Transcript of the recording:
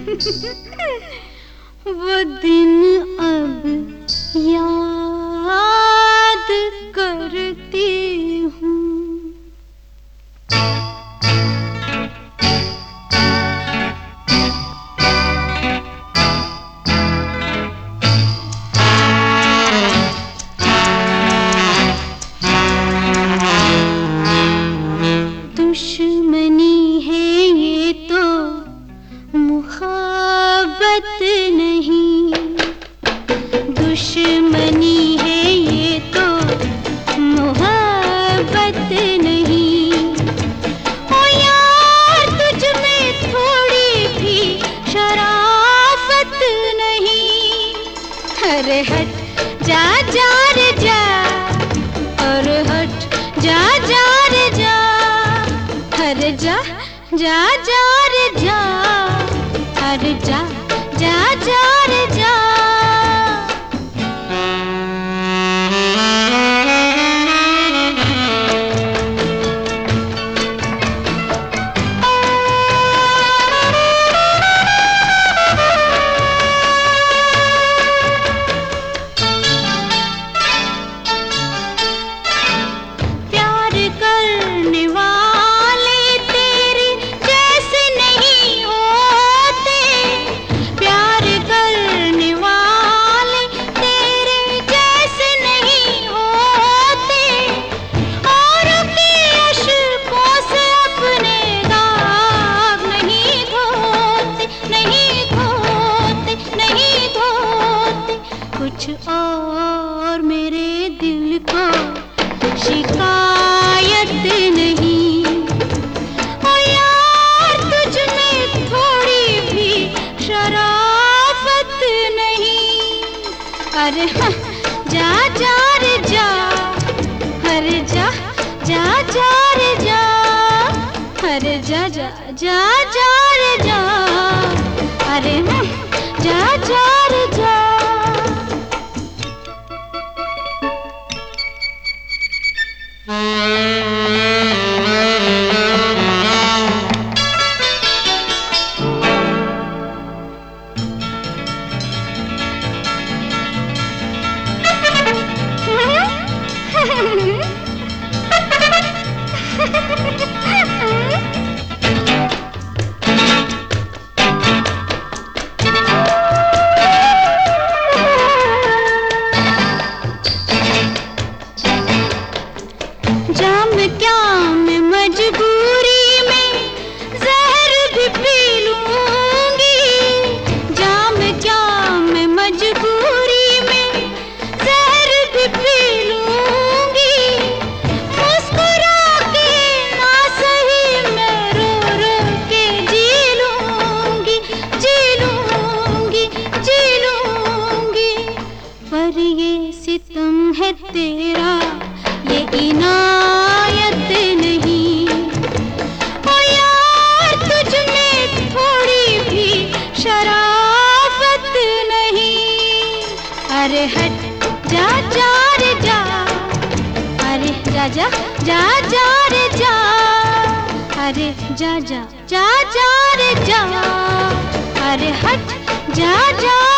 वो दिन अब याद करती हूँ। दुश्मनी है ये तो मुहब्बत नहीं, दुश्मनी है ये तो मुहब्बत नहीं। ओ यार तुझ में थोड़ी भी शराफत नहीं। अरे हट जा जा रे जा, अरे हट जा जा रे जा, अरे जा जा जा रे जा, अरे जा जा जा रे जा। प्यार करने वाले तेरे जैसे नहीं होते, प्यार करने वाले तेरे जैसे नहीं होते। औरों के अश्कों से अपने दाग नहीं धोते, नहीं धोते, नहीं धोते। कुछ और मेरे दिल को शिकायत नहीं। ओ यार तुझ में थोड़ी भी शराफत नहीं। अरे हाँ, जा जा रे जा, अरे जा जा जा रे जा, अरे जा जा जा जा रे जा, अरे हाँ, जा जा रे जा। जाम क्या मैं मजबूरी में जहर भी पी लूंगी, जाम क्या मैं मजबूरी में जहर भी पी लूंगी। मुस्कुरा के ना सही मैं रो रो के जी लूंगी, जी लूंगी, जी लूंगी। पर ये सितम है तेरा, ये इनायत नहीं। ओ यार तुझ में थोड़ी भी शराफत नहीं। अरे हट जा जा रे जा, अरे जा जा जा जा रे जा, अरे जा जा जा जा रे जा, अरे हट जा जा